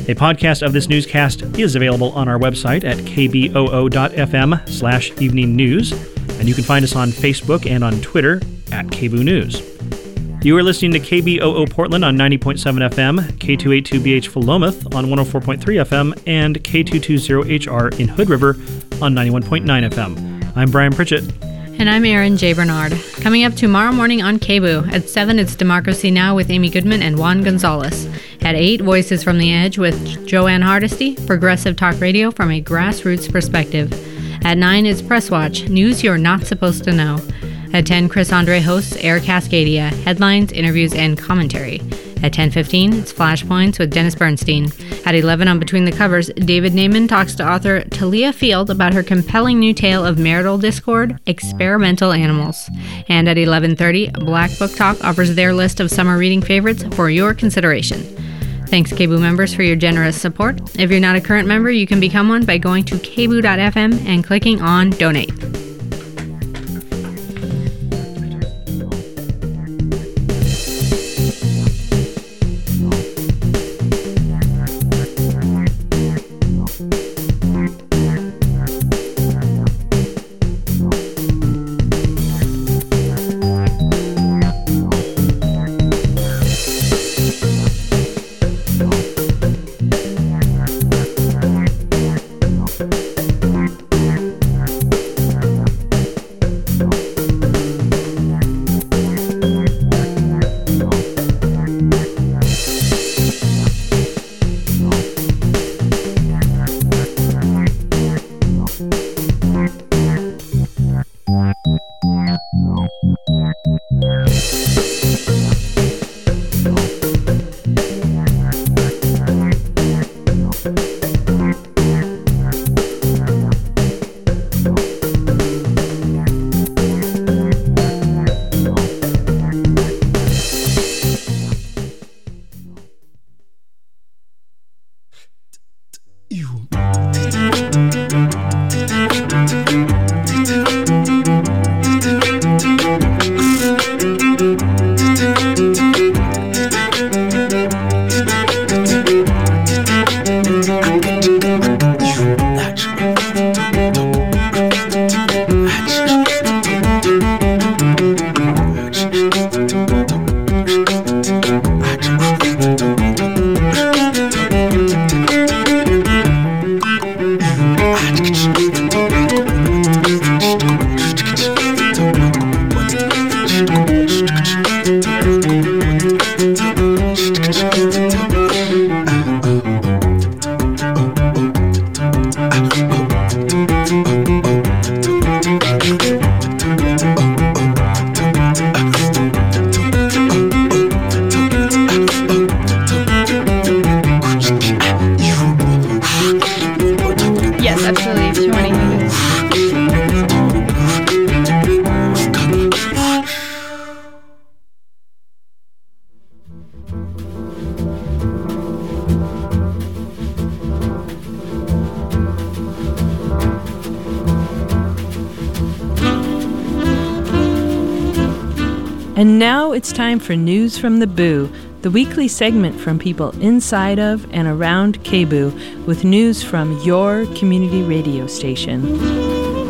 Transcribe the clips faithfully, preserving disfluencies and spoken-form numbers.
A podcast of this newscast is available on our website at k b o o dot f m slash evening news, and you can find us on Facebook and on Twitter at K B O O News. You are listening to K B O O Portland on ninety point seven F M, K two eighty-two B H Philomath on one oh four point three F M, and K two twenty H R in Hood River on ninety-one point nine F M. I'm Brian Pritchett. And I'm Erin J. Bernard. Coming up tomorrow morning on K B O O. At seven, it's Democracy Now! With Amy Goodman and Juan Gonzalez. At eight, Voices from the Edge with Joanne Hardesty, progressive talk radio from a grassroots perspective. At nine, it's Press Watch, news you're not supposed to know. At ten, Chris Andre hosts Air Cascadia, headlines, interviews, and commentary. At ten fifteen, it's Flashpoints with Dennis Bernstein. At eleven on Between the Covers, David Naiman talks to author Talia Field about her compelling new tale of marital discord, Experimental Animals. And at eleven thirty, Black Book Talk offers their list of summer reading favorites for your consideration. Thanks, K B O O members, for your generous support. If you're not a current member, you can become one by going to k b o o dot f m and clicking on Donate. And now it's time for News from the Boo, the weekly segment from people inside of and around K B O O with news from your community radio station.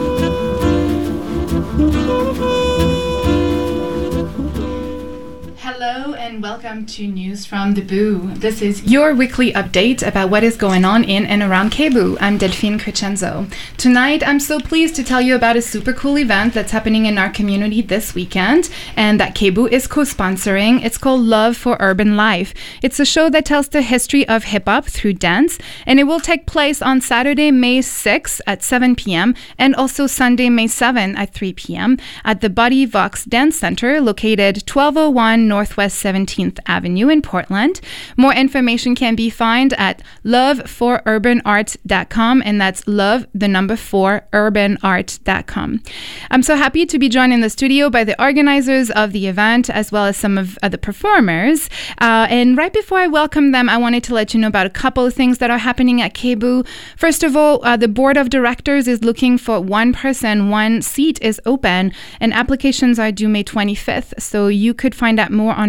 Hello and welcome to News from the Boo. This is your weekly update about what is going on in and around K B O O. I'm Delphine Crescenzo. Tonight, I'm so pleased to tell you about a super cool event that's happening in our community this weekend and that K B O O is co-sponsoring. It's called Love for Urban Life. It's a show that tells the history of hip-hop through dance, and it will take place on Saturday, May sixth at seven p.m. and also Sunday, May seventh at three p.m. at the Buddy Vox Dance Center located twelve oh one Northwest seventeenth Avenue in Portland. More information can be found at love for urban art dot com, and that's love, the number four, urban art dot com. I'm so happy to be joined in the studio by the organizers of the event as well as some of uh, the performers. Uh, and right before I welcome them, I wanted to let you know about a couple of things that are happening at K B O O. First of all, uh, the board of directors is looking for one person, one seat is open, and applications are due May twenty-fifth. So you could find out more on our website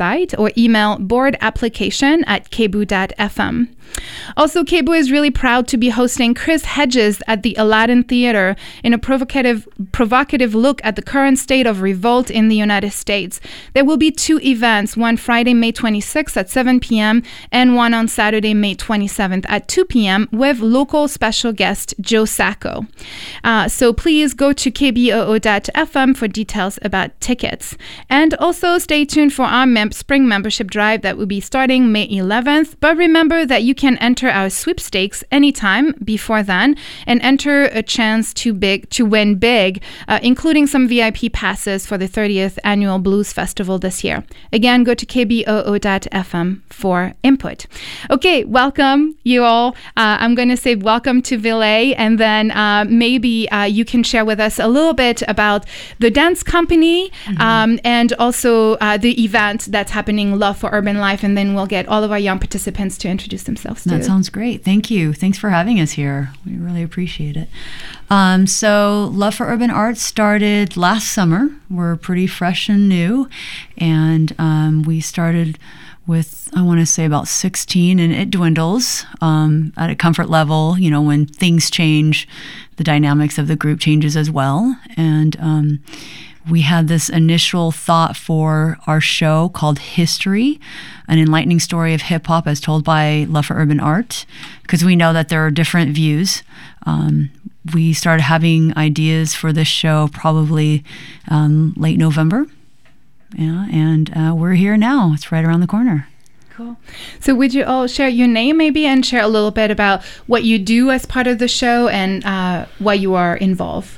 website or email board application at k b o o dot f m. Also, K B O O is really proud to be hosting Chris Hedges at the Aladdin Theater in a provocative provocative look at the current state of revolt in the United States. There will be two events, one Friday, May twenty-sixth at seven p.m. and one on Saturday, May twenty-seventh at two p.m. with local special guest Joe Sacco. Uh, so please go to k b o o dot f m for details about tickets. And also stay tuned for our mem- spring membership drive that will be starting May eleventh. But remember that you can enter our sweepstakes anytime before then and enter a chance to big to win big, uh, including some V I P passes for the thirtieth Annual Blues Festival this year. Again, go to k b o o dot f m for input. Okay, welcome you all. Uh, I'm going to say welcome to Ville, and then uh, maybe uh, you can share with us a little bit about the dance company mm-hmm. um, and also uh, the event that's happening, Love for Urban Life, and then we'll get all of our young participants to introduce themselves. That sounds great. Thank you. Thanks for having us here. We really appreciate it. Um, so Love for Urban Arts started last summer. We're pretty fresh and new, and um, we started with, I want to say, about sixteen, and it dwindles um, at a comfort level. You know, when things change, the dynamics of the group changes as well. And um, we had this initial thought for our show called History, an enlightening story of hip hop as told by Love for Urban Art, because we know that there are different views. Um, we started having ideas for this show probably um, late November. Yeah, and uh, we're here now. It's right around the corner. Cool. So would you all share your name maybe and share a little bit about what you do as part of the show and uh, why you are involved?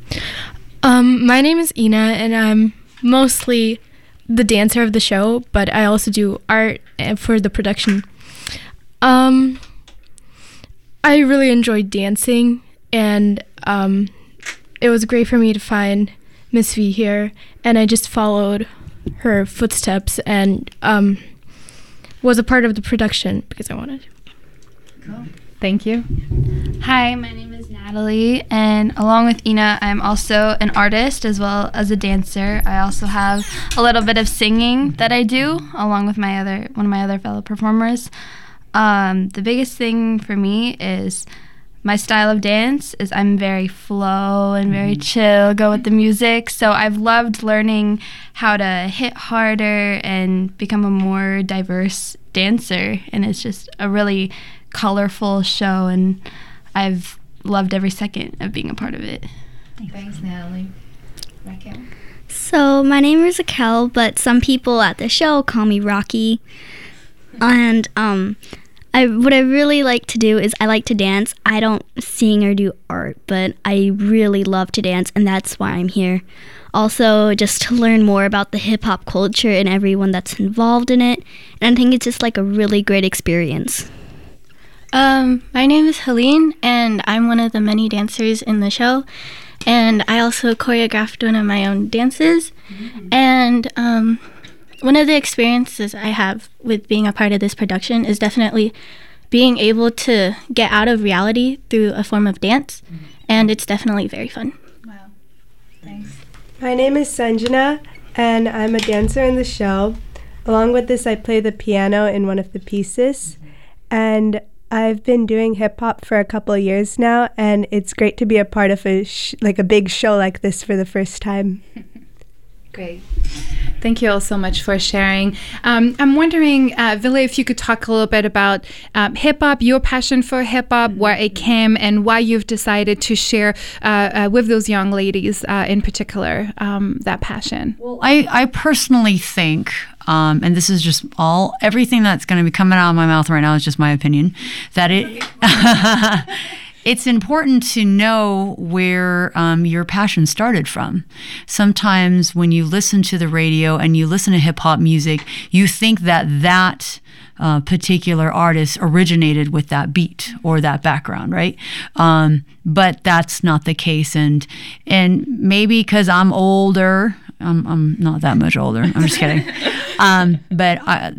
Um, my name is Ina, and I'm mostly the dancer of the show, but I also do art for the production. Um, I really enjoyed dancing, and um, it was great for me to find Miss V here, and I just followed her footsteps and um, was a part of the production because I wanted to. Cool. Thank you. Hi, my name is Natalie, and along with Ina, I'm also an artist as well as a dancer. I also have a little bit of singing that I do along with my other one of my other fellow performers. Um, the biggest thing for me is my style of dance is I'm very flow and very chill, go with the music. So I've loved learning how to hit harder and become a more diverse dancer. And it's just a really colorful show, and I've loved every second of being a part of it. Thanks, Natalie. Raquel? So my name is Raquel, but some people at the show call me Rocky. And um, I what I really like to do is I like to dance. I don't sing or do art, but I really love to dance, and that's why I'm here. Also, just to learn more about the hip-hop culture and everyone that's involved in it. And I think it's just like a really great experience. Um, my name is Helene, and I'm one of the many dancers in the show. And I also choreographed one of my own dances. Mm-hmm. And um, one of the experiences I have with being a part of this production is definitely being able to get out of reality through a form of dance. Mm-hmm. And it's definitely very fun. Wow. Thanks. My name is Sanjana, and I'm a dancer in the show. Along with this, I play the piano in one of the pieces. And I've been doing hip-hop for a couple of years now, and it's great to be a part of a sh- like a big show like this for the first time. Great. Thank you all so much for sharing. Um, I'm wondering, uh, Ville, if you could talk a little bit about um, hip-hop, your passion for hip-hop, where it came, and why you've decided to share uh, uh, with those young ladies uh, in particular um, that passion. Well, I, I personally think, um, and this is just all, everything that's going to be coming out of my mouth right now is just my opinion, that it... It's important to know where um, your passion started from. Sometimes when you listen to the radio and you listen to hip-hop music, you think that that uh, particular artist originated with that beat or that background, right? Um, but that's not the case. And and maybe because I'm older, I'm, I'm not that much older, I'm just kidding. Um, but I,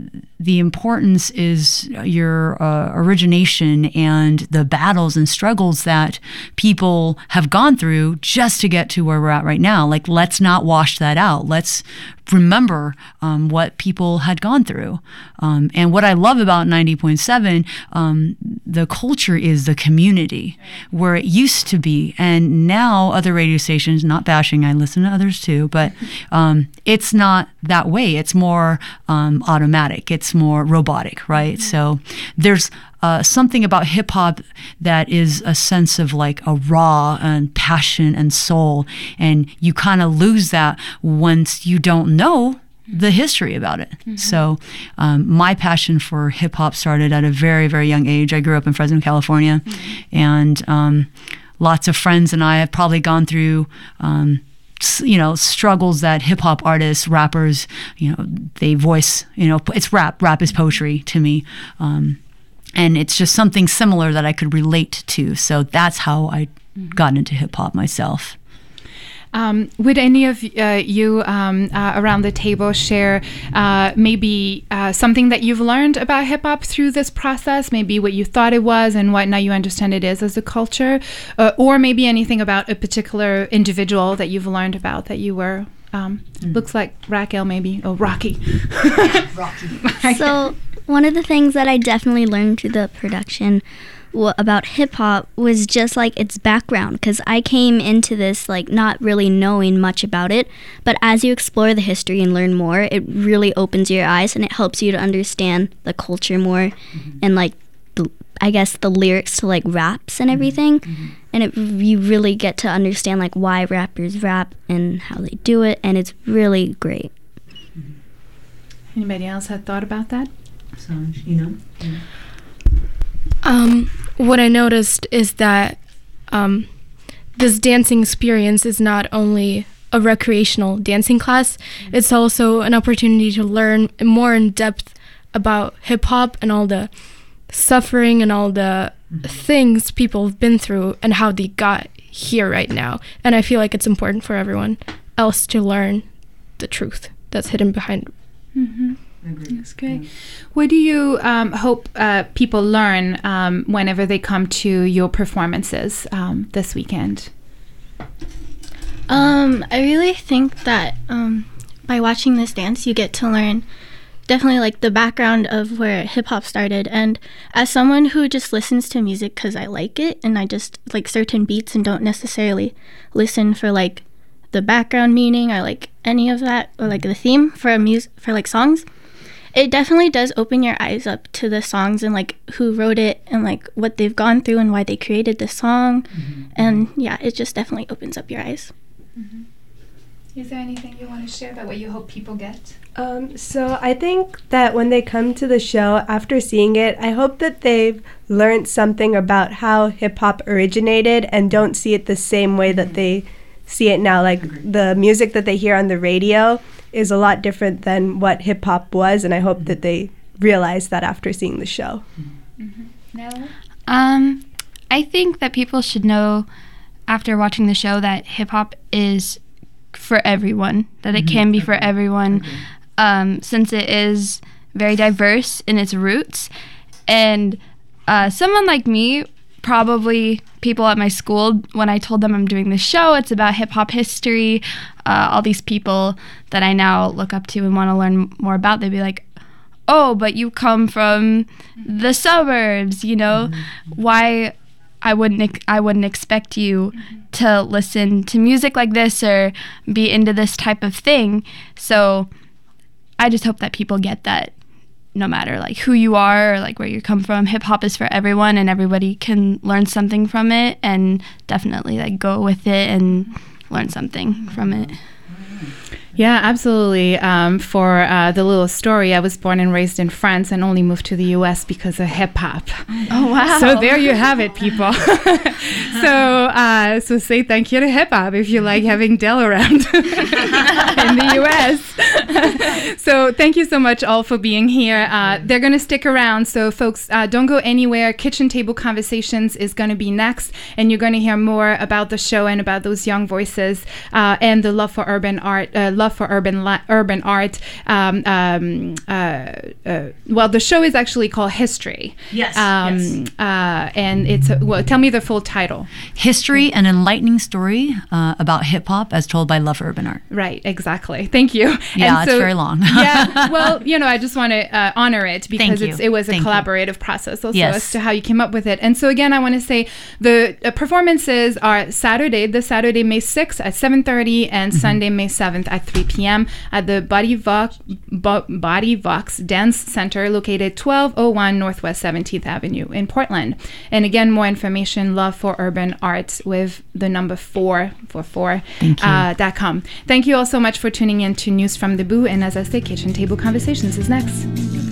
the importance is your uh, origination and the battles and struggles that people have gone through just to get to where we're at right now. Like, let's not wash that out. Let's remember um, what people had gone through. Um, and what I love about ninety point seven, um, the culture is the community where it used to be. And now other radio stations, not bashing, I listen to others too, but um, it's not that way. It's more um, automatic. It's more robotic, right? Mm-hmm. So there's Uh, something about hip hop that is a sense of like a raw and passion and soul, and you kind of lose that once you don't know the history about it. Mm-hmm. So um, my passion for hip hop started at a very, very young age. I grew up in Fresno, California, mm-hmm. and um, lots of friends and I have probably gone through um, you know, struggles that hip hop artists, rappers, you know, they voice, you know, it's rap. Rap is poetry to me. Um, And it's just something similar that I could relate to. So that's how I got into hip hop myself. Um, would any of uh, you um, uh, around the table share uh, maybe uh, something that you've learned about hip hop through this process? Maybe what you thought it was and what now you understand it is as a culture, uh, or maybe anything about a particular individual that you've learned about that you were. Um, mm. Looks like Raquel, maybe. Oh, Rocky. Rocky. So one of the things that I definitely learned through the production w- about hip hop was just like its background, because I came into this like not really knowing much about it, but as you explore the history and learn more, it really opens your eyes and it helps you to understand the culture more, mm-hmm. and like the, I guess the lyrics to like raps and everything, mm-hmm. and it you really get to understand like why rappers rap and how they do it, and it's really great. Mm-hmm. Anybody else had thought about that? Sanj, you know? Yeah. Um, what I noticed is that um, this dancing experience is not only a recreational dancing class, mm-hmm. it's also an opportunity to learn more in depth about hip hop and all the suffering and all the mm-hmm. things people have been through and how they got here right now. And I feel like it's important for everyone else to learn the truth that's hidden behind. Mm-hmm. That's great. Yeah. What do you um, hope uh, people learn um, whenever they come to your performances um, this weekend? Um, I really think that um, by watching this dance, you get to learn definitely like the background of where hip hop started. And as someone who just listens to music because I like it and I just like certain beats and don't necessarily listen for like the background meaning or like any of that or like the theme for music for like songs, it definitely does open your eyes up to the songs and like who wrote it and like what they've gone through and why they created the song. Mm-hmm. And yeah, it just definitely opens up your eyes. Mm-hmm. Is there anything you want to share about what you hope people get? Um, so I think that when they come to the show after seeing it, I hope that they've learned something about how hip hop originated and don't see it the same way that they see it now. Like the music that they hear on the radio is a lot different than what hip hop was, and I hope that they realize that after seeing the show. Mm-hmm. No? Um, I think that people should know after watching the show that hip hop is for everyone, that it mm-hmm. can be for everyone, okay. um, since it is very diverse in its roots. And uh, someone like me, probably people at my school, when I told them I'm doing this show, it's about hip-hop history, uh, all these people that I now look up to and want to learn more about, they'd be like, oh, but you come from the suburbs, you know? Mm-hmm. Why I wouldn't I wouldn't expect you mm-hmm. to listen to music like this or be into this type of thing. So I just hope that people get that no matter like who you are or like where you come from, hip hop is for everyone and everybody can learn something from it, and definitely like go with it and learn something from it. Yeah, absolutely. Um, for uh, the little story, I was born and raised in France and only moved to the U S because of hip hop. Oh wow! So there you have it, people. so uh, so say thank you to hip hop if you like having Del around in the U S So thank you so much all for being here. Uh, they're going to stick around, so folks, uh, don't go anywhere. Kitchen Table Conversations is going to be next, and you're going to hear more about the show and about those young voices uh, and the love for urban art. Uh, Love for Urban La- Urban Art. Um, um, uh, uh, well, the show is actually called History. Yes. Um, yes. Uh, and it's well. Tell me the full title. History: An Enlightening Story uh, about Hip Hop as told by Love for Urban Art. Right. Exactly. Thank you. Yeah, and it's so, very long. yeah. Well, you know, I just want to uh, honor it because Thank it's, you. it was a Thank collaborative you. process also Yes. as to how you came up with it. And so again, I want to say the uh, performances are Saturday, this Saturday, May sixth at seven thirty and mm-hmm. Sunday, May seventh at three p.m. at the Body Vox, Bo- Body Vox Dance Center located twelve oh one Northwest seventeenth Avenue in Portland. And again, more information, Love for Urban Arts with the number four for four Thank you. Uh, dot com. Thank you all so much for tuning in to News from the Boo. And as I say, Kitchen Table Conversations is next.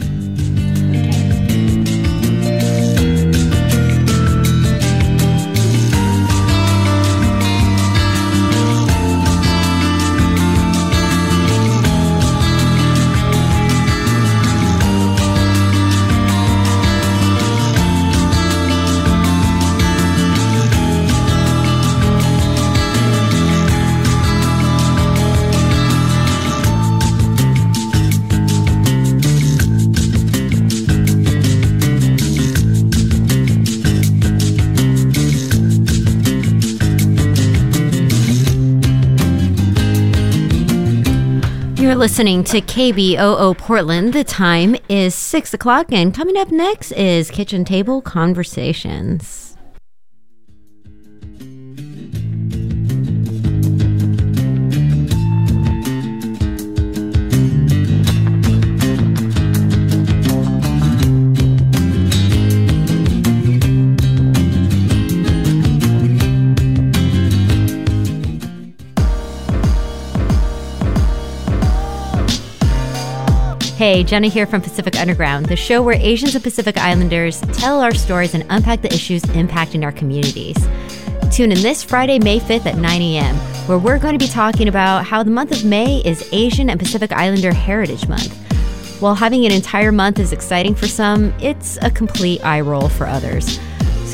You're listening to K B O O Portland. The time is six o'clock, and coming up next is Kitchen Table Conversations. Hey, Jenna here from Pacific Underground, the show where Asians and Pacific Islanders tell our stories and unpack the issues impacting our communities. Tune in this Friday, May fifth at nine a.m., where we're going to be talking about how the month of May is Asian and Pacific Islander Heritage Month. While having an entire month is exciting for some, it's a complete eye roll for others.